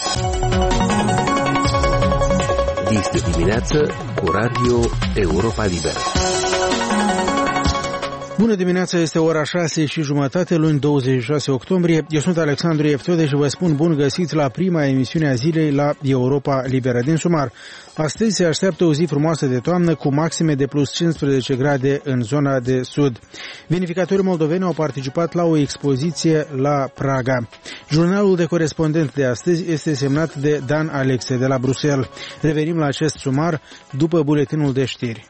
Dis de dimineață cu Radio Europa Liberă. Bună dimineața, este ora 6:30, luni 26 octombrie. Eu sunt Alexandru Eftode și vă spun bun găsiți la prima emisiune a zilei la Europa Liberă. Din sumar, astăzi se așteaptă o zi frumoasă de toamnă cu maxime de plus 15 grade în zona de sud. Vinificatorii moldoveni au participat la o expoziție la Praga. Jurnalul de corespondent de astăzi este semnat de Dan Alexe de la Bruxelles. Revenim la acest sumar după buletinul de știri.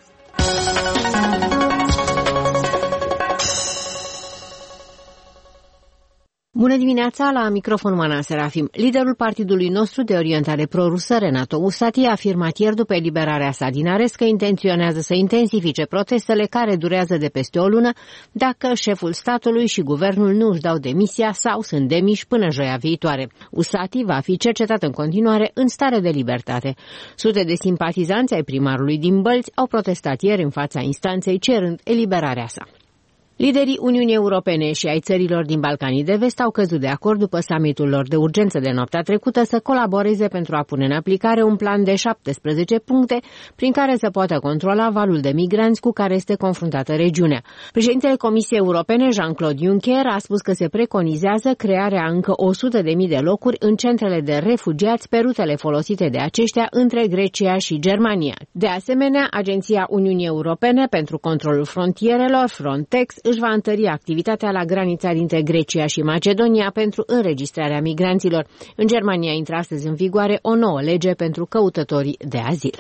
Bună dimineața, la microfon Mana Serafim. Liderul partidului nostru de orientare pro-rusă, Renato Usati, a afirmat ieri după eliberarea sa din arest că intenționează să intensifice protestele care durează de peste o lună dacă șeful statului și guvernul nu își dau demisia sau sunt demiși până joia viitoare. Usati va fi cercetat în continuare în stare de libertate. Sute de simpatizanți ai primarului din Bălți au protestat ieri în fața instanței cerând eliberarea sa. Liderii Uniunii Europene și ai țărilor din Balcanii de Vest au căzut de acord după summitul lor de urgență de noaptea trecută să colaboreze pentru a pune în aplicare un plan de 17 puncte prin care să poată controla valul de migranți cu care este confruntată regiunea. Președintele Comisiei Europene, Jean-Claude Juncker, a spus că se preconizează crearea încă 100.000 de locuri în centrele de refugiați pe rutele folosite de aceștia între Grecia și Germania. De asemenea, Agenția Uniunii Europene pentru Controlul Frontierelor, Frontex, își va întări activitatea la granița dintre Grecia și Macedonia pentru înregistrarea migranților. În Germania intră astăzi în vigoare o nouă lege pentru căutătorii de azil.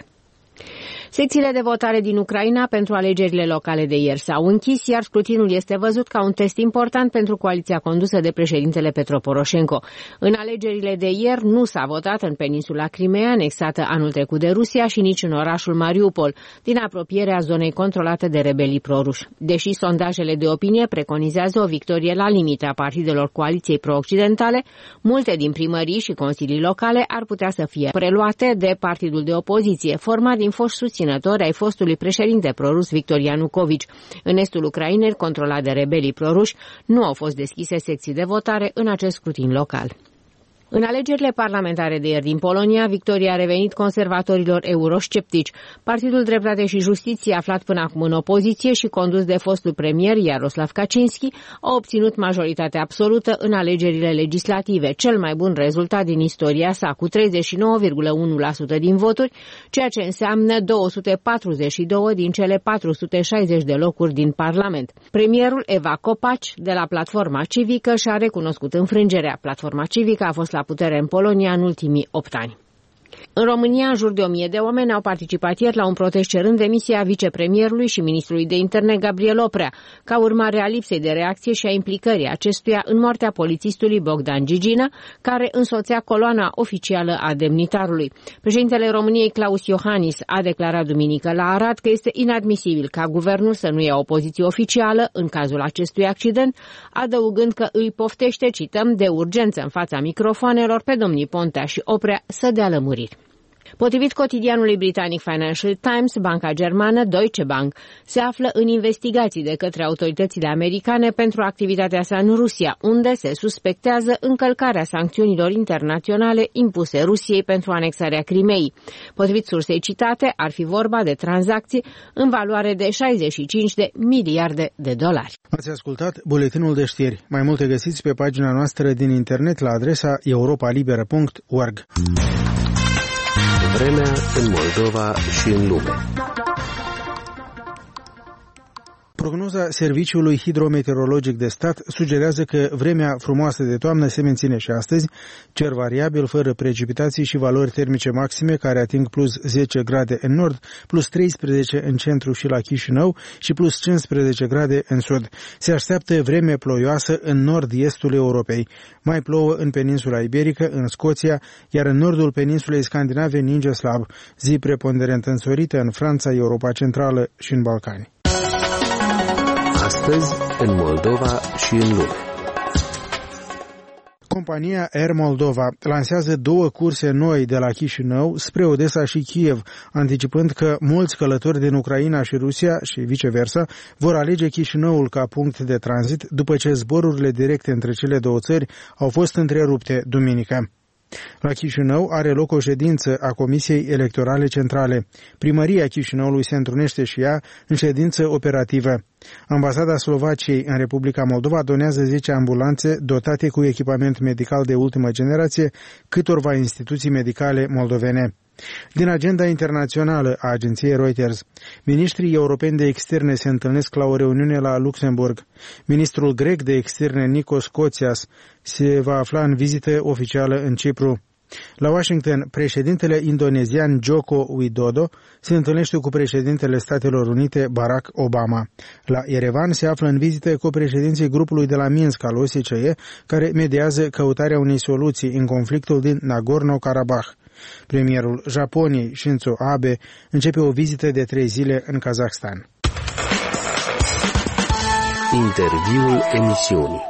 Secțiile de votare din Ucraina pentru alegerile locale de ieri s-au închis, iar scrutinul este văzut ca un test important pentru coaliția condusă de președintele Petro Poroșenko. În alegerile de ieri nu s-a votat în peninsula Crimea, anexată anul trecut de Rusia, și nici în orașul Mariupol, din apropierea zonei controlate de rebelii proruși. Deși sondajele de opinie preconizează o victorie la limita partidelor coaliției pro-occidentale, multe din primării și consilii locale ar putea să fie preluate de partidul de opoziție, format din foști susținători ai fostului președinte prorus Victor Ianucovici. În estul Ucrainei, controlat de rebelii proruși, nu au fost deschise secții de votare în acest scrutin local. În alegerile parlamentare de ieri din Polonia, victoria a revenit conservatorilor eurosceptici. Partidul Dreptate și Justiție, aflat până acum în opoziție și condus de fostul premier Jarosław Kaczyński, a obținut majoritatea absolută în alegerile legislative, cel mai bun rezultat din istoria sa, cu 39,1% din voturi, ceea ce înseamnă 242 din cele 460 de locuri din Parlament. Premierul Eva Kopacz, de la Platforma Civică, și-a recunoscut înfrângerea. Platforma Civică a fost la putere în Polonia în ultimii 8 ani. În România, în jur de 1000 de oameni au participat ieri la un protest cerând demisia vicepremierului și ministrului de interne Gabriel Oprea, ca urmare a lipsei de reacție și a implicării acestuia în moartea polițistului Bogdan Gigină, care însoțea coloana oficială a demnitarului. Președintele României, Klaus Iohannis, a declarat duminică la Arad că este inadmisibil ca guvernul să nu ia o poziție oficială în cazul acestui accident, adăugând că îi poftește, cităm, de urgență în fața microfoanelor pe domnii Pontea și Oprea să dea lămuriri. Potrivit cotidianului britanic Financial Times, banca germană Deutsche Bank se află în investigații de către autoritățile americane pentru activitatea sa în Rusia, unde se suspectează încălcarea sancțiunilor internaționale impuse Rusiei pentru anexarea Crimeei. Potrivit sursei citate, ar fi vorba de tranzacții în valoare de 65 de miliarde de dolari. Ați ascultat buletinul de știri. Mai multe găsiți pe pagina noastră din internet la adresa europalibera.org. Vremea în Moldova și în lume. Prognoza Serviciului Hidrometeorologic de Stat sugerează că vremea frumoasă de toamnă se menține și astăzi, cer variabil, fără precipitații și valori termice maxime care ating plus 10 grade în nord, plus 13 în centru și la Chișinău și plus 15 grade în sud. Se așteaptă vreme ploioasă în nord-estul Europei. Mai plouă în peninsula iberică, în Scoția, iar în nordul peninsulei scandinave ninge slab, zi preponderent însorită în Franța, Europa Centrală și în Balcani. Astăzi, în Moldova și în lume. Compania Air Moldova lansează 2 curse noi de la Chișinău spre Odessa și Kiev, anticipând că mulți călători din Ucraina și Rusia și viceversa vor alege Chișinăul ca punct de tranzit după ce zborurile directe între cele două țări au fost întrerupte duminică. La Chișinău are loc o ședință a Comisiei Electorale Centrale. Primăria Chișinăului se întrunește și ea în ședință operativă. Ambasada Slovaciei în Republica Moldova donează 10 ambulanțe dotate cu echipament medical de ultimă generație câtorva instituții medicale moldovene. Din agenda internațională a agenției Reuters, ministrii europeni de externe se întâlnesc la o reuniune la Luxemburg. Ministrul grec de externe Nikos Kotzias se va afla în vizită oficială în Cipru. La Washington, președintele indonezian Joko Widodo se întâlnește cu președintele Statelor Unite Barack Obama. La Yerevan se află în vizită copreședinții grupului de la Minsk al OSCE, care mediază căutarea unei soluții în conflictul din Nagorno-Karabakh. Premierul Japoniei, Shinzo Abe, începe o vizită de 3 zile în Kazahstan. Interviul emisiunii.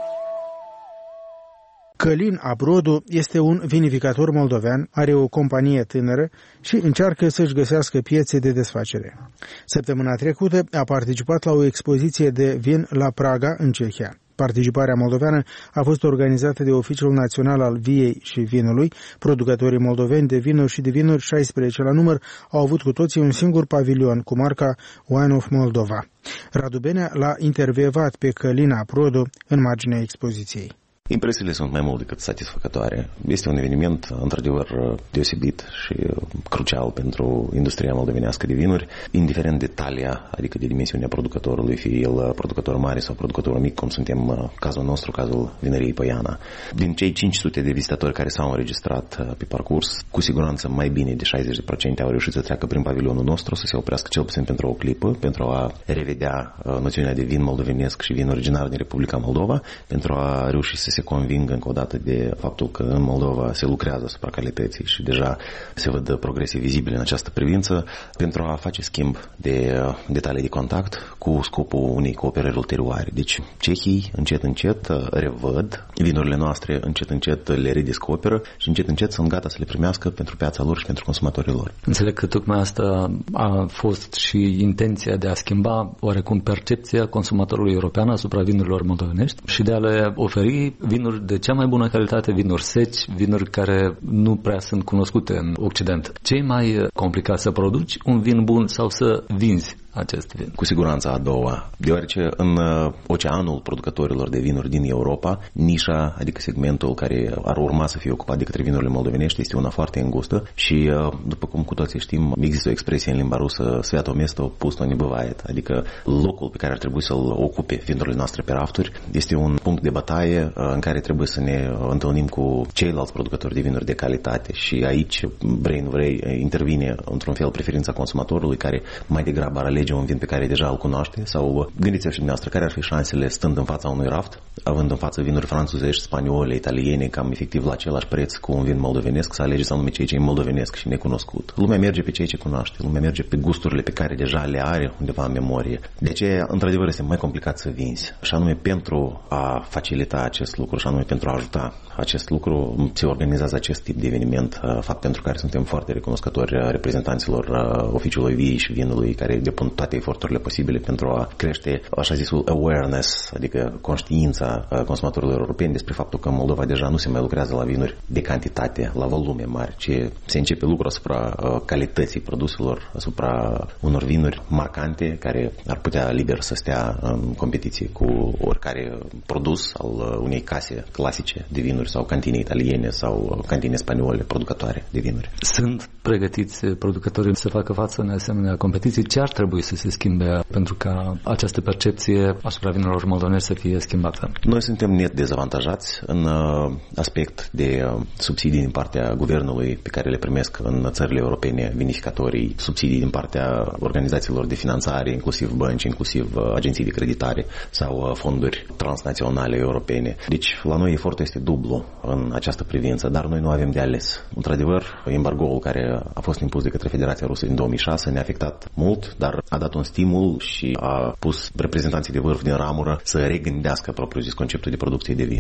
Călin Abrodu este un vinificator moldovean, are o companie tânără și încearcă să-și găsească piețe de desfacere. Săptămâna trecută a participat la o expoziție de vin la Praga, în Cehia. Participarea moldoveană a fost organizată de Oficiul Național al Viei și Vinului. Producătorii moldoveni de vinuri și de vinuri, 16 la număr, au avut cu toții un singur pavilion cu marca Wine of Moldova. Radu Benea l-a intervievat pe Călin Abrodu în marginea expoziției. Impresiile sunt mai mult decât satisfăcătoare. Este un eveniment, într-adevăr, deosebit și crucial pentru industria moldovenească de vinuri, indiferent de talia, adică de dimensiunea producătorului, fie el producător mare sau producător mic, cum suntem cazul nostru, cazul vinăriei Păiana. Din cei 500 de vizitatori care s-au înregistrat pe parcurs, cu siguranță mai bine de 60% au reușit să treacă prin pavilionul nostru, să se oprească cel puțin pentru o clipă, pentru a revedea noțiunea de vin moldovenesc și vin originar din Republica Moldova, pentru a reuși să se conving încă o dată de faptul că în Moldova se lucrează asupra calității și deja se văd progrese vizibile în această privință, pentru a face schimb de detalii de contact cu scopul unei cooperări ulterioare. Deci cehii încet revăd vinurile noastre, încet le redescoperă și încet sunt gata să le primească pentru piața lor și pentru consumatorii lor. Înțeleg că tocmai asta a fost și intenția de a schimba oarecum percepția consumatorului european asupra vinurilor moldovenești și de a le oferi vinuri de cea mai bună calitate, vinuri seci, vinuri care nu prea sunt cunoscute în Occident. Ce e mai complicat, să produci un vin bun sau să vinzi acest vin? Cu siguranță a doua, deoarece în oceanul producătorilor de vinuri din Europa, nișa, adică segmentul care ar urma să fie ocupat de către vinurile moldovenești, este una foarte îngustă și, după cum cu toții știm, există o expresie în limba rusă, sveato mesto pusto ne băvaet, adică locul pe care ar trebui să-l ocupe vinurile noastre pe rafturi este un punct de bătaie în care trebuie să ne întâlnim cu ceilalți producători de vinuri de calitate și aici, vrei nu vrei, intervine într-un fel preferința consumatorului care mai degrabă ar alege un vin pe care deja îl cunoaște sau gândiți-vă și dumneavoastră care ar fi șansele stând în fața unui raft, având în față vinuri franțuzești, spaniole, italiene, cam efectiv la același preț cu un vin moldovenesc, să alegeți anume ceea ce e moldovenesc și necunoscut. Lumea merge pe ceea ce cunoaște, lumea merge pe gusturile pe care deja le are undeva în memorie. De aceea, într-adevăr, este mai complicat să vinzi. Și anume pentru a facilita acest lucru și anume pentru a ajuta acest lucru, se organizează acest tip de eveniment, fapt pentru care suntem foarte recunoscători reprezentanților Oficiului Viei și Vinului care depun toate eforturile posibile pentru a crește, așa zisul, awareness, adică conștiința consumatorilor europeni despre faptul că în Moldova deja nu se mai lucrează la vinuri de cantitate, la volume mari, ci se începe lucru asupra calității produselor, asupra unor vinuri marcante care ar putea liber să stea în competiție cu oricare produs al unei case clasice de vinuri sau cantine italiene sau cantine spaniole producătoare de vinuri. Sunt pregătiți producătorii să facă față în asemenea competiții? Ce ar trebui să se schimbe pentru ca această percepție asupra vinurilor moldovenești să fie schimbată? Noi suntem net dezavantajați în aspect de subsidii din partea guvernului pe care le primesc în țările europene vinificatorii, subsidii din partea organizațiilor de finanțare, inclusiv bănci, inclusiv agenții de creditare sau fonduri transnaționale europene. Deci la noi efortul este dublu în această privință, dar noi nu avem de ales. Într-adevăr, embargoul care a fost impus de către Federația Rusă din 2006 ne-a afectat mult, dar a dat un stimul și a pus reprezentanții de vârf din ramură să regândească propriu zis conceptul de producție de vin.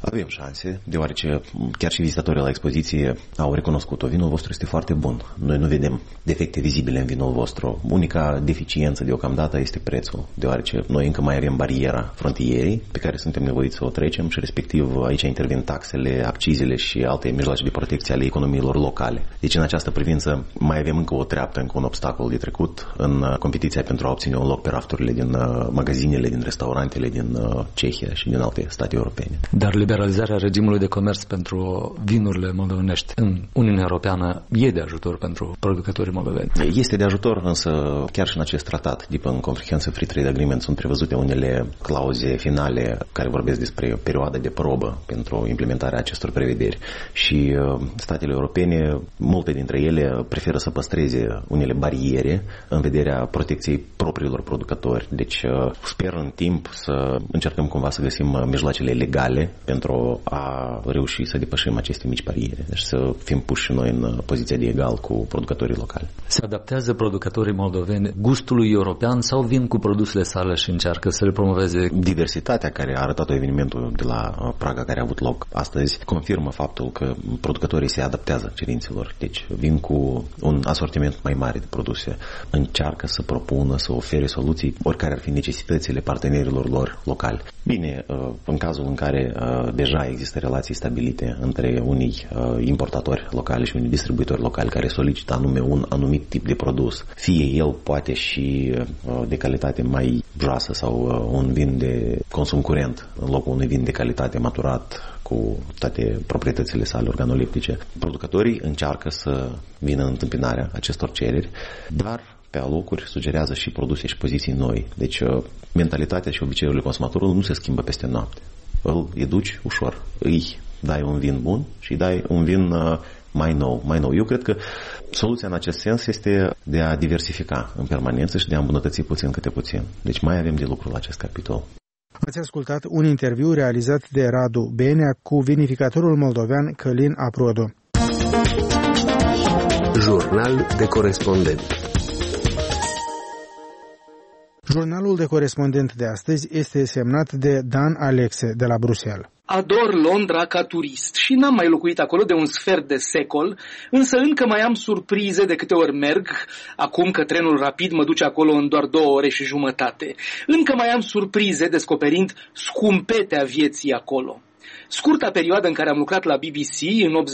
Avem șanse, deoarece chiar și vizitatorii la expoziție au recunoscut-o. Vinul vostru este foarte bun. Noi nu vedem defecte vizibile în vinul vostru. Unica deficiență deocamdată este prețul, deoarece noi încă mai avem bariera frontierei pe care suntem nevoiți să o trecem și respectiv aici intervin taxele, accizele și alte mijloace de protecție ale economiilor locale. Deci în această privință mai avem încă o treaptă, încă un obstacol de trecut în competiția pentru a obține un loc pe rafturile din magazinele, din restaurantele din Cehia și din alte state europene. Dar liberalizarea regimului de comerț pentru vinurile moldovenești în Uniunea Europeană e de ajutor pentru producătorii moldoveni? Este de ajutor, însă chiar și în acest tratat, în Comprehensive Free Trade Agreement, sunt prevăzute unele clauze finale care vorbesc despre o perioadă de probă pentru implementarea acestor prevederi. Și statele europene, multe dintre ele, preferă să păstreze unele bariere în vederea protecției propriilor producători. Deci sper în timp să încercăm cumva să găsim mijloacele legale pentru a reuși să depășim aceste mici bariere. Deci să fim puși noi în poziția de egal cu producătorii locali. Se adaptează producătorii moldoveni gustului european sau vin cu produsele sale și încearcă să le promoveze? Diversitatea care a arătat evenimentul de la Praga care a avut loc astăzi confirmă faptul că producătorii se adaptează cerințelor. Deci vin cu un asortiment mai mare de produse. Încearcă să propună, să ofere soluții oricare ar fi necesitățile partenerilor lor locali. Bine, în cazul în care deja există relații stabilite între unii importatori locali și unii distribuitori locali care solicită anume un anumit tip de produs, fie el poate și de calitate mai joasă sau un vin de consum curent în locul unui vin de calitate maturat cu toate proprietățile sale organoleptice. Producătorii încearcă să vină în întâmpinarea acestor cereri, dar pe alocuri sugerează și produse și poziții noi. Deci mentalitatea și obiceiurile consumatorului nu se schimbă peste noapte. Îl educi ușor. Îi dai un vin bun și îi dai un vin mai nou. Eu cred că soluția în acest sens este de a diversifica în permanență și de a îmbunătăți puțin câte puțin. Deci mai avem de lucru la acest capitol. Ați ascultat un interviu realizat de Radu Benea cu vinificatorul moldovean Călin Aprodo. Jurnal de corespondent. Jurnalul de corespondent de astăzi este semnat de Dan Alexe de la Bruxelles. Ador Londra ca turist și n-am mai locuit acolo de un sfert de secol, însă încă mai am surprize de câte ori merg, acum că trenul rapid mă duce acolo în doar 2 ore și jumătate. Încă mai am surprize descoperind scumpetea vieții acolo. Scurta perioadă în care am lucrat la BBC, în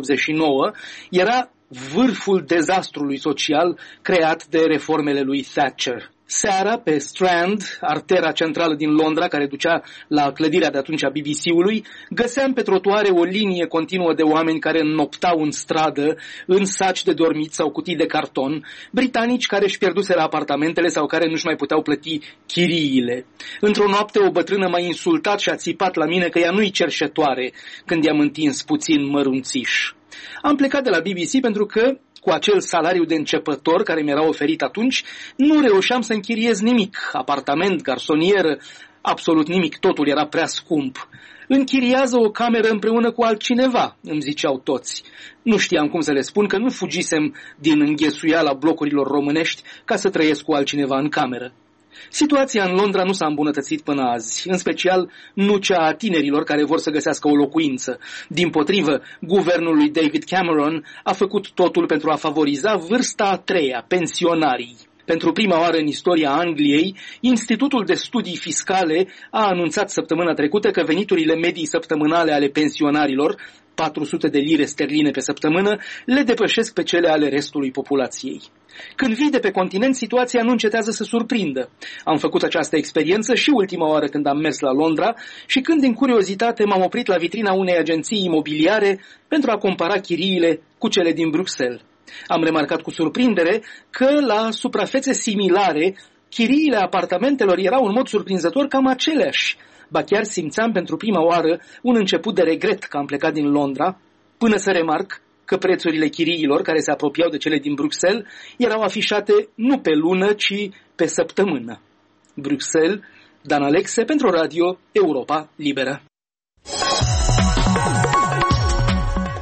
88-89, era vârful dezastrului social creat de reformele lui Thatcher. Seara, pe Strand, artera centrală din Londra, care ducea la clădirea de atunci a BBC-ului, găseam pe trotuare o linie continuă de oameni care înnoptau în stradă, în saci de dormit sau cutii de carton, britanici care își pierduseră apartamentele sau care nu-și mai puteau plăti chiriile. Într-o noapte, o bătrână m-a insultat și a țipat la mine că ea nu-i cerșetoare, când i-am întins puțin mărunțiș. Am plecat de la BBC pentru că, cu acel salariu de începător care mi-era oferit atunci, nu reușeam să închiriez nimic, apartament, garsonieră, absolut nimic, totul era prea scump. Închiriază o cameră împreună cu altcineva, îmi ziceau toți. Nu știam cum să le spun că nu fugisem din înghesuiala blocurilor românești ca să trăiesc cu altcineva în cameră. Situația în Londra nu s-a îmbunătățit până azi, în special nu cea a tinerilor care vor să găsească o locuință. Dimpotrivă, guvernul lui David Cameron a făcut totul pentru a favoriza vârsta a 3-a, pensionarii. Pentru prima oară în istoria Angliei, Institutul de Studii Fiscale a anunțat săptămâna trecută că veniturile medii săptămânale ale pensionarilor, 400 de lire sterline pe săptămână, le depășesc pe cele ale restului populației. Când vii de pe continent, situația nu încetează să surprindă. Am făcut această experiență și ultima oară când am mers la Londra și când, din curiozitate, m-am oprit la vitrina unei agenții imobiliare pentru a compara chiriile cu cele din Bruxelles. Am remarcat cu surprindere că, la suprafețe similare, chiriile apartamentelor erau în mod surprinzător cam aceleași. Ba chiar simțeam pentru prima oară un început de regret că am plecat din Londra, până să remarc că prețurile chiriilor, care se apropiau de cele din Bruxelles, erau afișate nu pe lună, ci pe săptămână. Bruxelles, Dan Alexe pentru Radio Europa Liberă.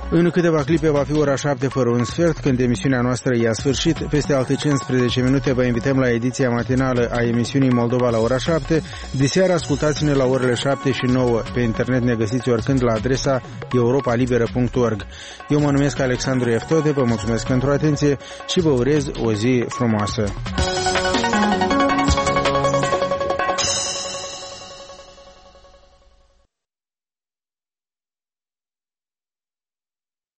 În câteva clipe va fi ora 7 fără un sfert, când emisiunea noastră ia sfârșit. Peste alte 15 minute vă invităm la ediția matinală a emisiunii Moldova la ora 7. Diseară ascultați-ne la orele 7 și 9. Pe internet ne găsiți oricând la adresa europalibera.org. Eu mă numesc Alexandru Eftode, vă mulțumesc pentru atenție și vă urez o zi frumoasă.